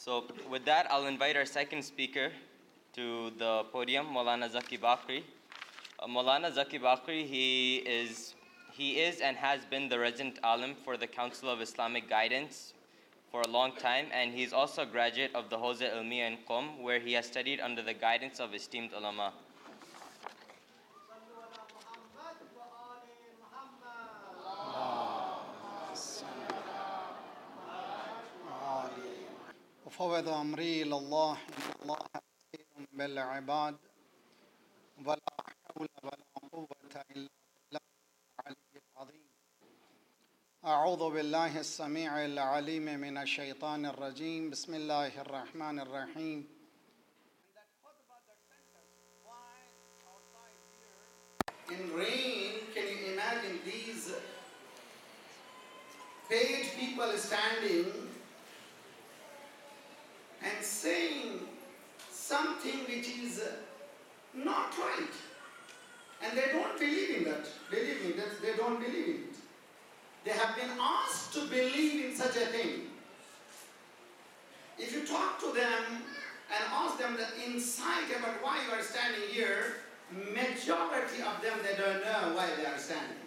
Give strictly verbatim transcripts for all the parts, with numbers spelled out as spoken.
So with that, I'll invite our second speaker to the podium, Maulana Zaki Bakri. Uh, Maulana Zaki Bakri, he is, he is and has been the resident alim for the Council of Islamic Guidance for a long time, and he's also a graduate of the Hawza Ilmiya in Qom, where he has studied under the guidance of esteemed ulama. وفوض أمري إلى الله إن الله بصير بالعباد ولا حول ولا قوة إلا بالله العلي العظيم. أعوذ بالله السميع العليم من الشيطان الرجيم. بسم الله الرحمن الرحيم. In rain, can you imagine these paid people standing and saying something which is not right, and they don't believe in that. Believe me, that they don't believe in it. They have been asked to believe in such a thing. If you talk to them and ask them the insight about why you are standing here, majority of them, they don't know why they are standing.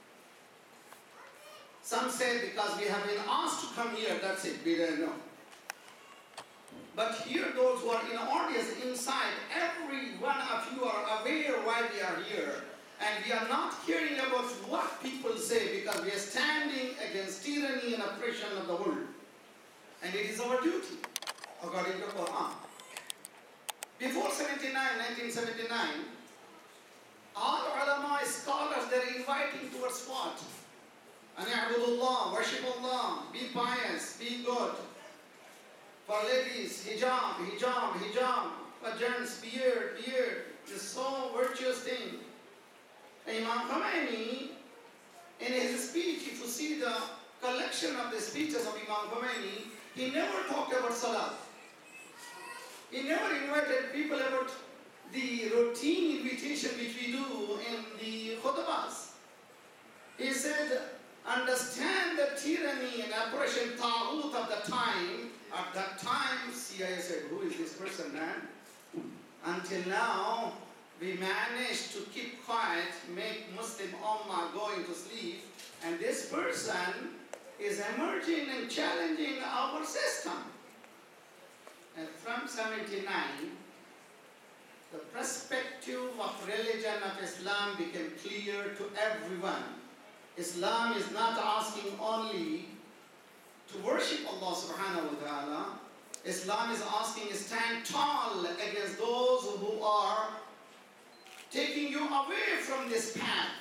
Some say because we have been asked to come here, that's it, we don't know. But here, those who are in the audience inside, every one of you are aware why we are here. And we are not caring about what people say, because we are standing against tyranny and oppression of the world. And it is our duty, according to the Quran. Before seventy-nine, nineteen seventy-nine, all ulama scholars, they are inviting towards what? An i'budullah, worship Allah, be pious, be good. For ladies, hijab, hijab, hijab. For gents, beard, beard. This so virtuous thing. Imam Khomeini, in his speech, if you see the collection of the speeches of Imam Khomeini, he never talked about salat. He never invited people about the routine invitation which we do in the khutbahs. He said, understand the tyranny and oppression taghut of the time. At that time, C I A said, who is this person, man? Until now, we managed to keep quiet, make Muslim Ummah going to sleep, and this person is emerging and challenging our system. And from seventy-nine, the perspective of religion of Islam became clear to everyone. Islam is not asking only to worship Allah subhanahu wa ta'ala. Islam is asking to stand tall against those who are taking you away from this path.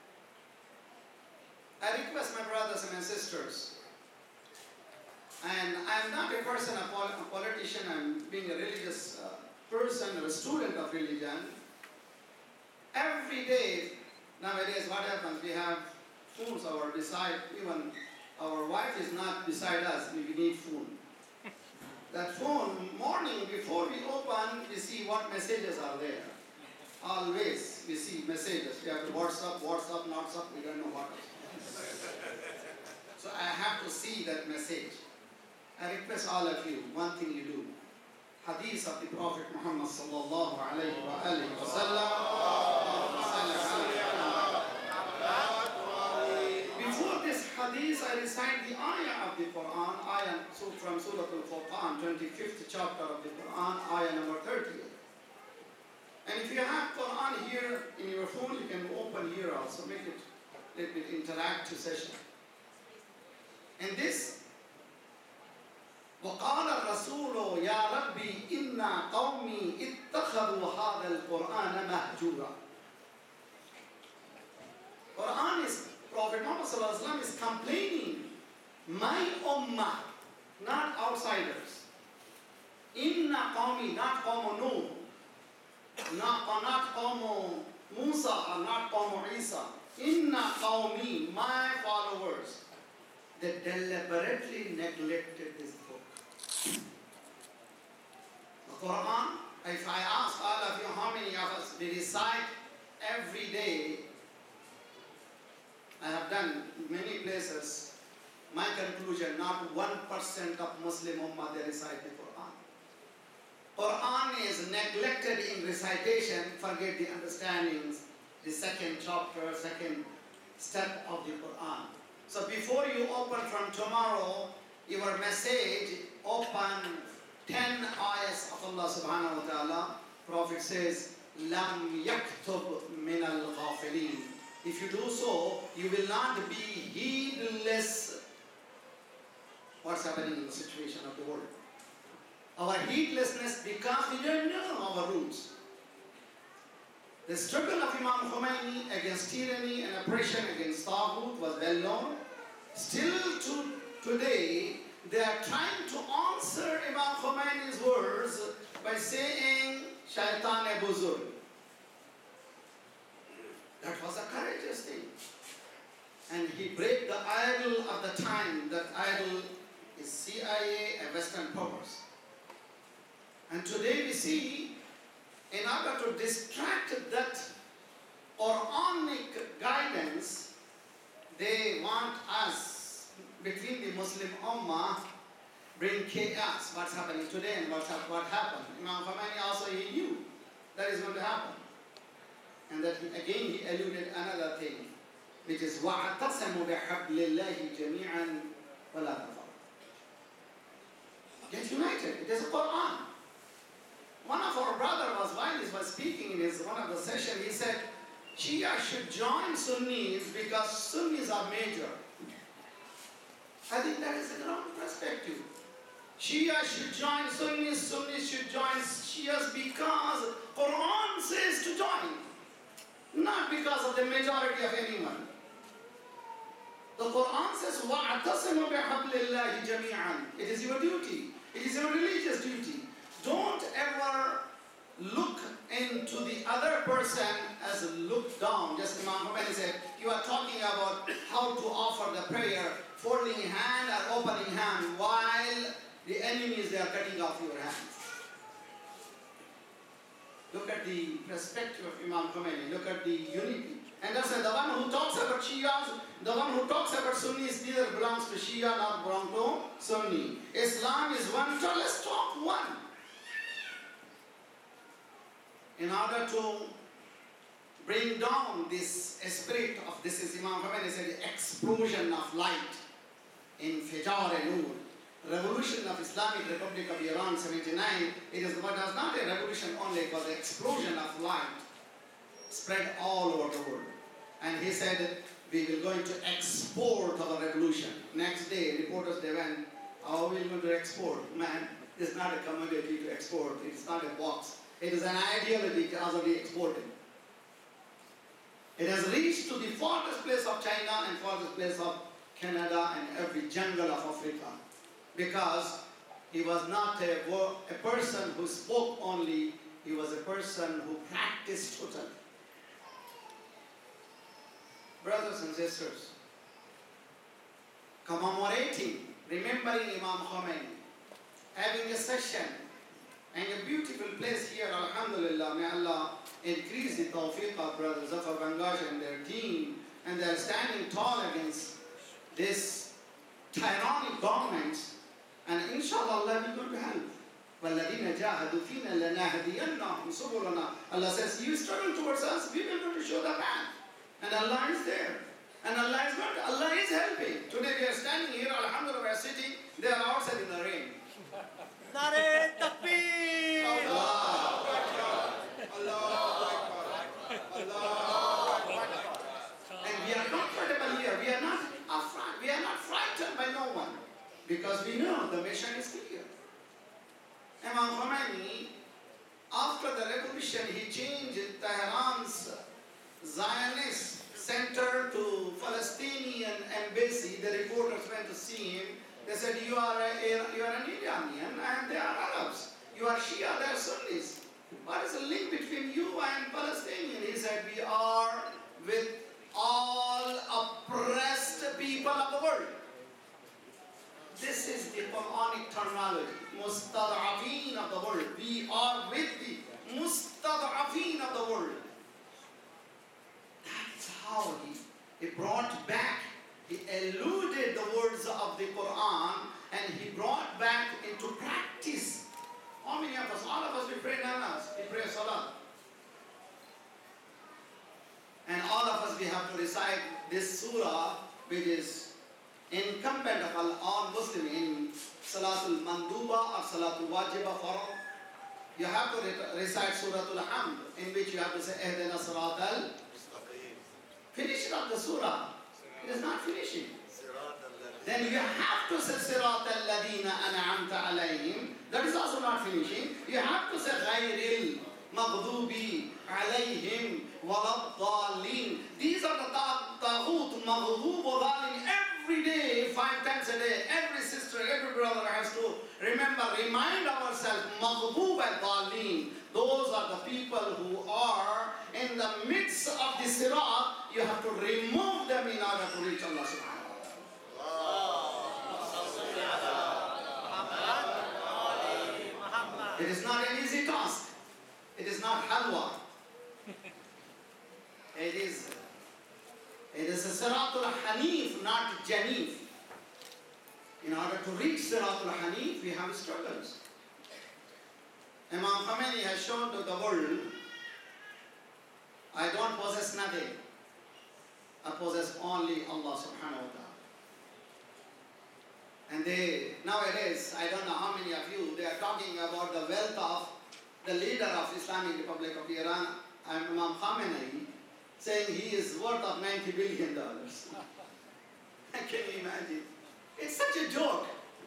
I request my brothers and my sisters, and I'm not a person, a, pol a politician, I'm being a religious uh, person or a student of religion. Every day, nowadays what happens, we have phones our beside, even our wife is not beside us, we need phone. That phone, morning before we open, we see what messages are there. Always we see messages. We have to WhatsApp, WhatsApp, WhatsApp, we don't know what else. So I have to see that message. I request all of you, one thing you do. Hadith of the Prophet Muhammad sallallahu alayhi wa alihi wa sallam. Before this hadith, I recite the ayah of the Quran, ayah from Surah Al-Furqan, twenty-fifth chapter of the Quran, ayah number thirty. And if you have Quran here in your phone, you can open here also, make it a little bit interactive session. And this, وَقَالَ الرَّسُولُ يَا رَبِّي إِنَّا قَوْمِي اتَّخَذُوا هَذَا الْقُرْآنَ مَهْجُورًا. Quran is, Prophet Muhammad sallallahu alaihi wasallam is complaining, my ummah, not outsiders. Inna qawmi, not qawmu Nuh, not, not qawmu Musa, or not qawmu Isa. Inna qawmi, my followers, they deliberately neglected this book. The Quran, if I ask all of you how many of us we recite every day, I have done many places, my conclusion, not one percent of Muslim Ummah, they recite the Quran. Quran is neglected in recitation, forget the understandings, the second chapter, second step of the Quran. So before you open from tomorrow, your message, open ten ayahs of Allah subhanahu wa ta'ala. Prophet says, Lam yaktub min al-ghafilin. If you do so, you will not be heedless what's happening in the situation of the world. Our heedlessness because we don't know our roots. The struggle of Imam Khomeini against tyranny and oppression against Taghut was well known. Still to today, they are trying to answer Imam Khomeini's words by saying, Shaitan Buzurg. That was a courageous thing. And he break the idol of the time. That idol is C I A and Western powers. And today we see, in order to distract that Quranic guidance, they want us, between the Muslim Ummah, bring chaos. What's happening today and what's hap- what happened. Imam Khomeini also, he knew that is going to happen. And that he, again he alluded another thing, which is وَاعْتَصَمُوا بِحَبْلِ اللَّهِ جَمِيعًا وَلَا تَفَرَّقُوا. Get united. It is a Quran. One of our brothers was, while he was speaking in his one of the sessions, he said, Shia should join Sunnis because Sunnis are major. I think that is a wrong perspective. Shia should join Sunnis, Sunnis should join Shias because Quran says to join. Not because of the majority of anyone. The Quran says, وَاعْتَصِمُوا بِحَبْلِ اللَّهِ جَمِيعًا. It is your duty. It is your religious duty. Don't ever look into the other person as a look down. Just Imam Khomeini said, you are talking about how to offer the prayer, folding hand or opening hand, while the enemies, they are cutting off your hands. Look at the perspective of Imam Khomeini. Look at the unity. And that's why the one who talks about Shias, the one who talks about Sunnis, neither belongs to Shia nor belongs to Sunni. Islam is one, so let's talk one. In order to bring down this spirit of, this is Imam Khomeini said, the explosion of light in Fijar-e-Nur, revolution of Islamic Republic of Iran seventy-nine, it is what was not a revolution only, it was an explosion of light spread all over the world. And he said, we will going to export our revolution. Next day, reporters, they went, how are we going to export? Man, it's not a commodity to export. It's not a box. It is an ideology already exported. It has reached to the farthest place of China and farthest place of Canada and every jungle of Africa. Because he was not a, a person who spoke only, he was a person who practiced totally. Brothers and sisters, commemorating, remembering Imam Khomeini, having a session and a beautiful place here, alhamdulillah, may Allah increase the tawfiq of Brother Zafar Bangash and their team, and they are standing tall against this tyrannic government, and inshallah Allah will going to help. وَالَّذِينَ جَاهَدُوا فِينَا لَنَهْدِيَنَّهُمْ سُبُلَنَا. Allah says, you struggle towards us, we will going to show the path. And Allah is there. And Allah is going to, Allah is helping. Today we are standing here, alhamdulillah, we are sitting, they are outside in the rain. Nare Takbir! Allah Akbar. Allah Akbar. Allah Akbar. And we are comfortable here. We are not afraid. We are not frightened by no one. Because we know the mission is clear. Imam Khomeini, after the revolution, he changed Tehran's Zionist center to Palestinian embassy. The reporters went to see him. They said, you are, a, you are an Iranian and they are Arabs. You are Shia, they are Sunnis. What is the link between you and Palestinian? He said, we are with all oppressed people of the world. This is the Quranic terminology. Mustad'afeen of the world. We are with the Mustad'afeen of the world. That's how he, he brought back, he eluded the words of the Quran and he brought back into practice. How many of us? All of us, we pray namas, we pray salah. And all of us, we have to recite this surah, which is incumbent of all Muslim in Salatul Manduba or Salatul Wajiba Farad. You have to re- recite Suratul Hamd, in which you have to say, Ehdina Siratal. Finish up the surah. It is not finishing. Then you have to say Siratal Ladina An'amta Alayhim. That is also not finishing. You have to say Ghayril Maghdubi Alayhim Waladdallin. These are the Taghut, Maghdub, Dhalin. Every day, five times a day, every sister, every brother has to remember, remind ourselves, Maghdub al-Dhalin. Those are the people who are in the midst of the Sirat. You have to remove them in order to reach Allah subhanahu wa ta'ala. It is not an easy task. It is not halwa. It is It is a Siratul Hanif, not Janif. In order to reach Siratul Hanif, we have struggles. Imam Khomeini has shown to the world, I don't possess nothing. I possess only Allah subhanahu wa ta'ala. And they, nowadays, I don't know how many of you, they are talking about the wealth of the leader of Islamic Republic of Iran, Imam Khomeini, saying he is worth of ninety billion dollars. Can you imagine? It's such a joke.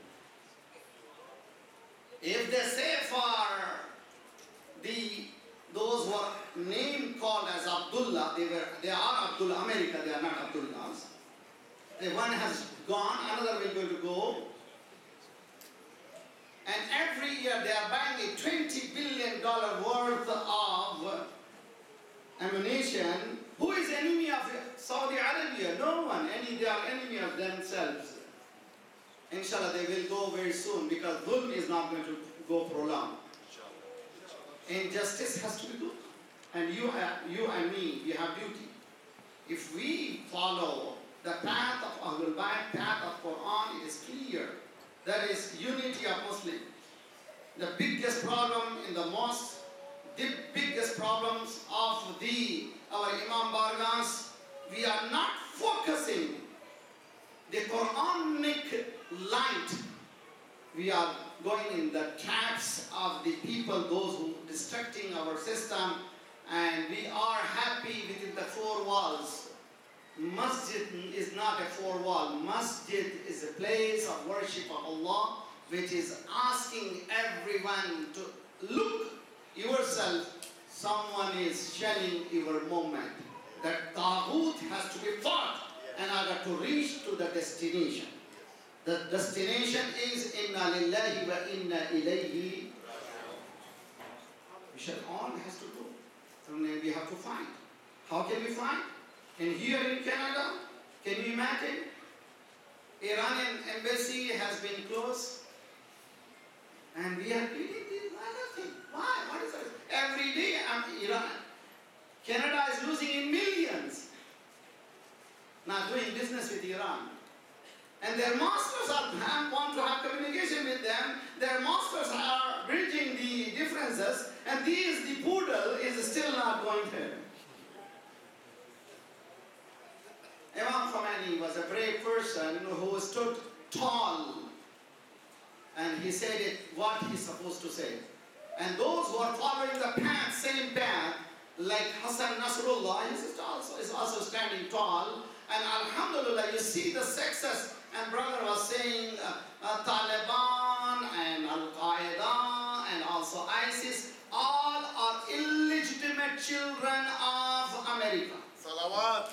If they say for the those who are named called as Abdullah, they were they are Abdullah America, they are not Abdullahs. The one has gone, another will going to go. And every year they are buying a twenty billion dollars worth of ammunition. Who is enemy of Saudi Arabia? No one. Any, they are enemy of themselves. Inshallah, they will go very soon because dhulm is not going to go prolonged. Injustice has to be good. And you, have, you and me, we have duty. If we follow the path of Ahlul Bayt, path of Quran, it is clear. That is unity of Muslim. The biggest problem in the mosque, the biggest problems of the our Imam Bargas, we are not focusing the Quranic light. We are going in the traps of the people, those who are destructing our system, and we are happy within the four walls. Masjid is not a four wall. Masjid is a place of worship of Allah, which is asking everyone to look yourself. Someone is shelling your moment. That Taghut has to be fought in order to reach to the destination. The destination is Inna Lillahi wa Inna Ilayhi. We shall all has to go. So we have to find. How can we find? And here in Canada, can you imagine? Iranian embassy has been closed. And we are reading this nothing. Why? What is that? Every day, um, Iran, Canada is losing in millions. Now doing business with Iran. And their masters are, want to have communication with them. Their masters are bridging the differences. And these, the poodle is still not going there. Imam Khomeini was a brave person who stood tall. And he said it what he's supposed to say. And those who are following the path, same path, like Hassan Nasrullah, is also, is also standing tall. And alhamdulillah, you see the success. And brother was saying uh, uh, Taliban and Al-Qaeda and also ISIS, all are illegitimate children of America. Salawat.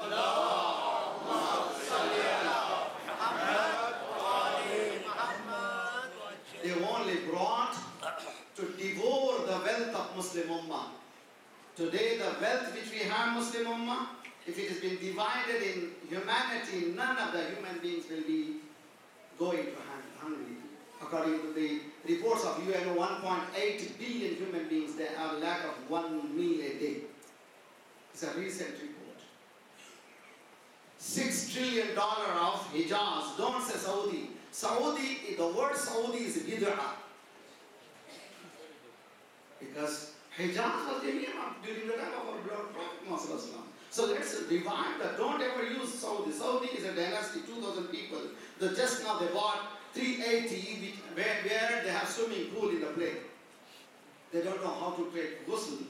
They only brought to devour the wealth of Muslim Ummah. Today the wealth which we have Muslim Ummah, if it has been divided in humanity, none of the human beings will be going to hungry. According to the reports of U N O, one point eight billion human beings, they are lack of one meal a day. It's a recent report. Six six trillion dollar of Hijaz. Don't say Saudi. Saudi, the word Saudi is bid'ah. Because Hijaz was the Imam during the time of our beloved Prophet Muhammad. So let's divide that. Don't ever use Saudi. Saudi is a dynasty, two thousand people. The, just now they bought three eighty, where, where they have swimming pool in the place. They don't know how to take ghusl.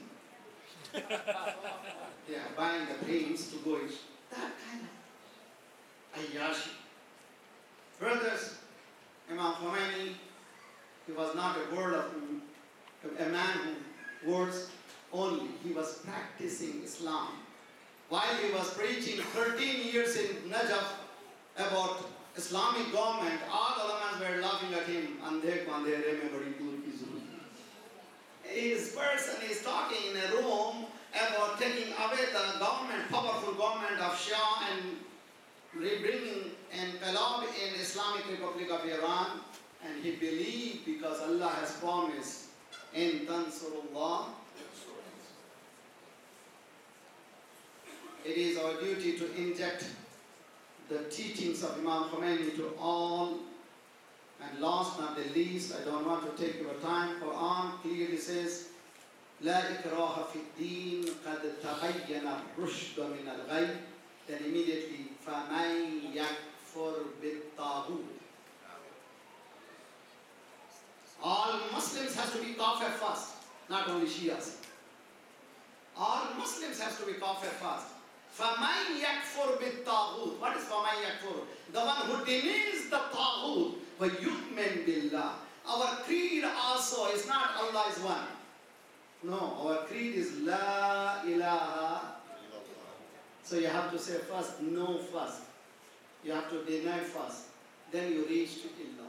They are buying the paints to go in. That kind of ayyashi. Brothers, Imam Khomeini, he was not a word of a man who words only. He was practicing Islam. While he was preaching thirteen years in Najaf about Islamic government, all the ulama were laughing at him. Andhe ko andhe remembering Turki Zulu. His person is talking in a room about taking away the government, powerful government of Shah and bringing inqilab in Islamic Republic of Iran. And he believed because Allah has promised, in Tansurullah, it is our duty to inject the teachings of Imam Khomeini to all. And last but not the least, I don't want to take your time, Quran clearly says, لا إكراه في الدين قد تبين الرشد من الغي. Then immediately, فَمَنْ يَكْفُرْ بِالطَّاغُوتِ. All Muslims has to be kafir first, not only Shias. All Muslims has to be kafir first. فَمَنْ يَكْفُرْ بِالطَّاغُوتِ. What is فَمَنْ يَكْفُرْ? The one who denies the taghut, وَيُؤْمِنْ بِاللَّهِ. Our creed also is not Allah is one. No, our creed is La ilaha. So you have to say first, no first. You have to deny first. Then you reach to Illah.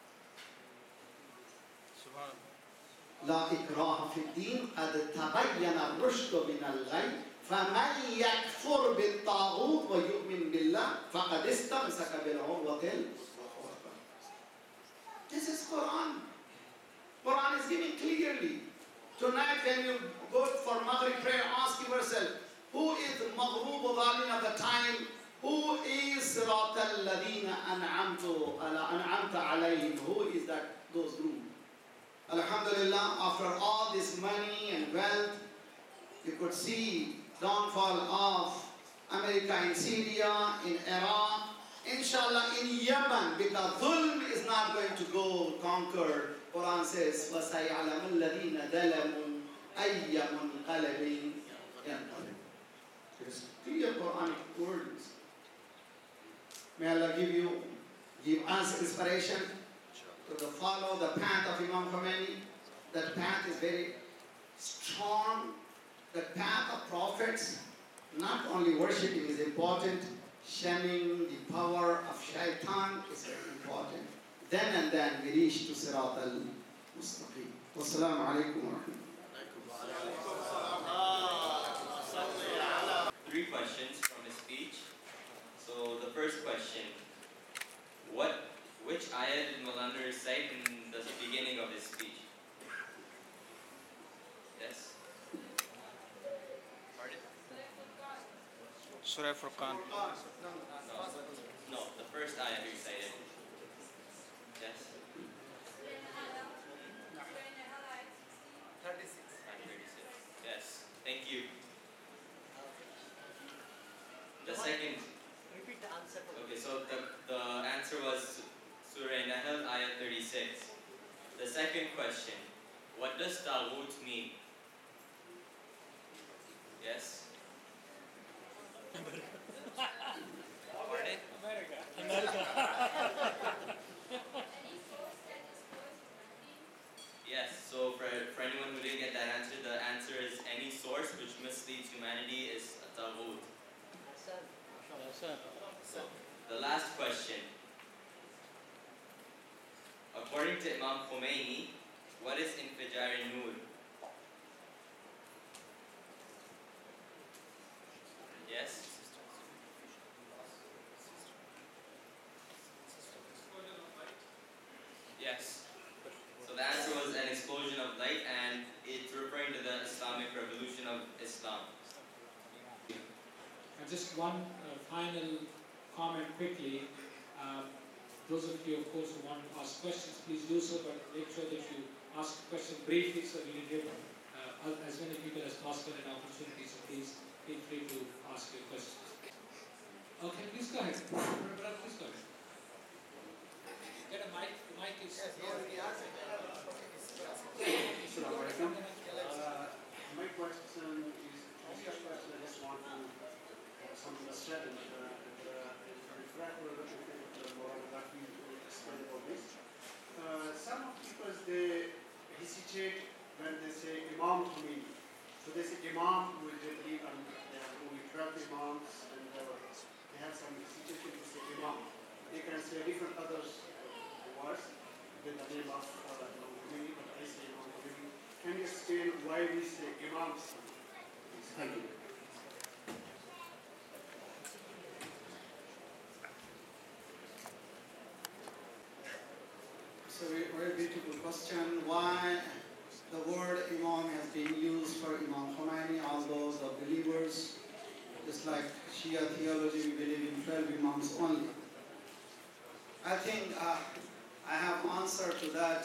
لا إكراه في الدين قد تبين الرشد من الغي فمن يكفر بالطاغوت ويؤمن بالله فقد استمسك بالعروة الوثقى. This is Quran. Quran is giving clearly. Tonight when you go for Maghrib prayer, ask yourself, who is Maghrub Dhalin of the time? Who is Sirat al-Ladina an'amta alayhim? Who is that, those group? Alhamdulillah, after all this money and wealth, you could see downfall of America in Syria, in Iraq, inshallah in Yemen, because Dhulm is not going to go conquer. Quran says, وَسَيَعْلَمُ الَّذِينَ ظَلَمُوا أَيَّ مُنْقَلَبٍ يَنْقَلِبُ. It is clear Quranic words. May Allah give you, give us inspiration to follow the path of Imam Khomeini. That path is very strong. The path of prophets, not only worshipping is important, shunning the power of shaitan is very important. Then and then we reach to Sirat al-Mustaqim. Wassalamu alaikum wa rahmatullahi. Three questions from his speech. So the first question, what, which ayah did Maulana recite in the beginning of his speech? Yes? Pardon? Surah Furqan. No, no, the first ayah he recited. Yes? thirty-six. thirty-six. Yes, thank you. The second. Repeat the answer. Okay, so the, the answer was Surah Nahl, ayah thirty-six. The second question, what does Taghut mean? Yes? Pardon? Yes, so for, for anyone who didn't get that answer, the answer is any source which misleads humanity is a Taghut. The last question. According to Imam Khomeini, what is Infijar-e-Nur? Yes? Yes. So the answer was an explosion of light, and it's referring to the Islamic revolution of Islam. And just one uh, final comment quickly. Um, those of you, of course, who want to ask questions, please do so, but make sure that you ask a question briefly so we can give uh, as many people as possible an opportunity. So please feel free to ask your questions. Okay, please go ahead. Brother, please go ahead. Get a mic. The mic is. Assalamu alaikum. Uh, my question is, first question I just want to uh, something that's said and uh, uh, reflect a little bit more on what we explain about this. Uh, some of people they hesitate when they say Imam to me. So they say Imam with the believe and uh, we twelve imams and uh, they have some hesitation to say Imam. They can say different others uh, words with the name of uh, me, but I say Imam. Can you explain why we say Imams? Thank you. So a very beautiful question. Why the word Imam has been used for Imam Khomeini, although the believers, just like Shia theology, we believe in twelve Imams only. I think uh, I have answer to that.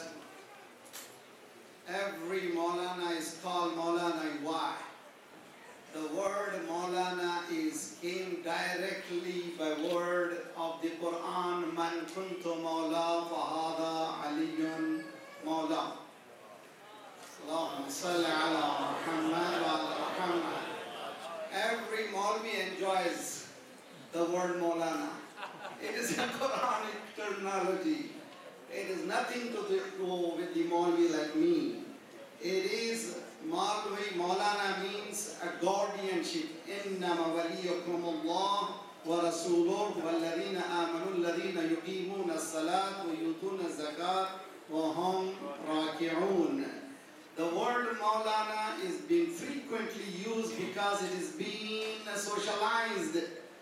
Every Maulana is called Maulana. Why? The word Maulana is came directly by word of the Quran. Man kuntu Maula fahada aliyun Maula. Allahumma salli ala Muhammad wa ala Muhammad. Every Maulvi enjoys the word Maulana. It is a Quranic terminology. It is nothing to do with the Maulvi like me. It is Maulvi, Maulana means a guardianship. إِنَّمَا وَلِيُّكُمُ اللَّهُ وَرَسُولُهُ وَالَّذِينَ آمَنُوا الَّذِينَ يُقِيمُونَ الصَّلَاةَ وَيُؤْتُونَ الزَّكَاةَ وَهُمْ رَاكِعُونَ. The word Maulana is being frequently used because it is being socialized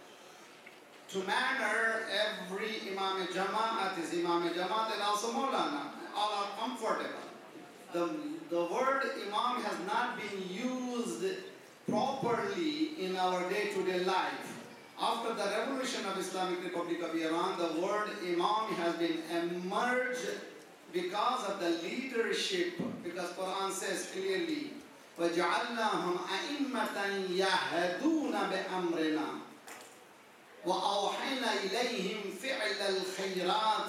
to manner every Imam Jama'at is Imam Jama'at and also Maulana. All are comfortable. The, the word Imam has not been used properly in our day-to-day life. After the revolution of Islamic Republic of Iran, the word Imam has been emerged because of the leadership, because Quran says clearly, وَجَعَلْنَاهُمْ أَئِمَّةً يَهْدُونَ بِأَمْرِنَا وَأَوْحَيْنَا إِلَيْهِمْ فِعْلَ الْخَيْرَاتِ.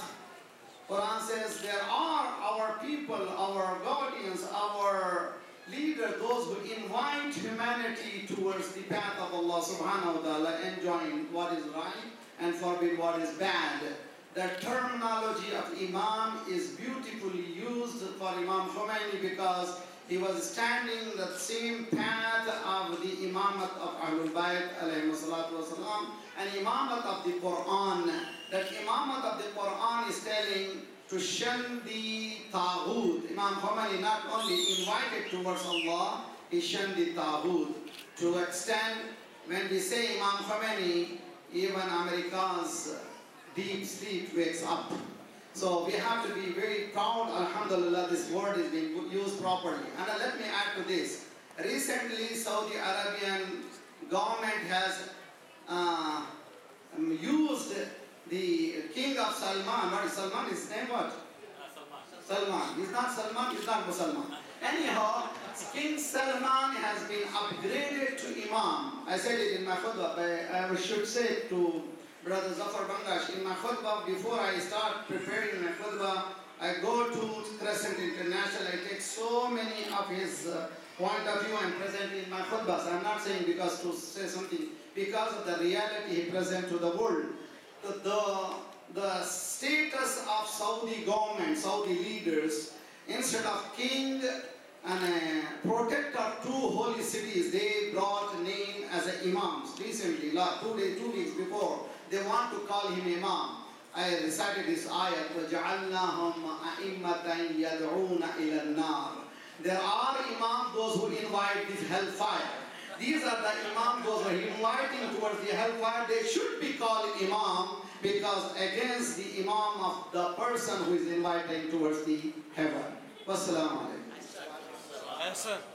Quran says there are our people, our guardians, our leaders, those who invite humanity towards the path of Allah subhanahu wa ta'ala, enjoying what is right and forbid what is bad. The terminology of Imam is beautifully used for Imam Khomeini because he was standing the same path of the Imamat of Ahlul Bayt alayhi salatu wasalam and Imamat of the Quran. That Imamat of the Quran is telling to shun the Taghut. Imam Khomeini not only invited towards Allah, he shunned the Taghut. To extend, when we say Imam Khomeini, even America's deep sleep wakes up. So we have to be very proud, alhamdulillah, this word is being used properly. And uh, let me add to this. Recently, Saudi Arabian government has uh, um, used the king of Salman. What is Salman? His name what? Uh, Salman. Salman. He's not Salman, he's not Musalman. Anyhow, King Salman has been upgraded to Imam. I said it in my khutbah, but I should say it to Brother Zafar Bangash. In my khutbah, before I start preparing my khutbah, I go to Crescent International. I take so many of his uh, point of view and present in my khutbahs. I'm not saying because to say something, because of the reality he presents to the world. The, the, the status of Saudi government, Saudi leaders, instead of king and a protector of two holy cities, they brought name as a imams. Recently, two days, two weeks before, they want to call him imam. I recited this ayat, وَجَعَلْنَاهُمْ أَئِمَّةً يَدْعُونَ إِلَى النَّارِ. There are imams, those who invite this hellfire. These are the imams, those who are inviting towards the hellfire. They should be called imam because against the imam of the person who is inviting towards the heaven. Wassalamu alaikum. Answer.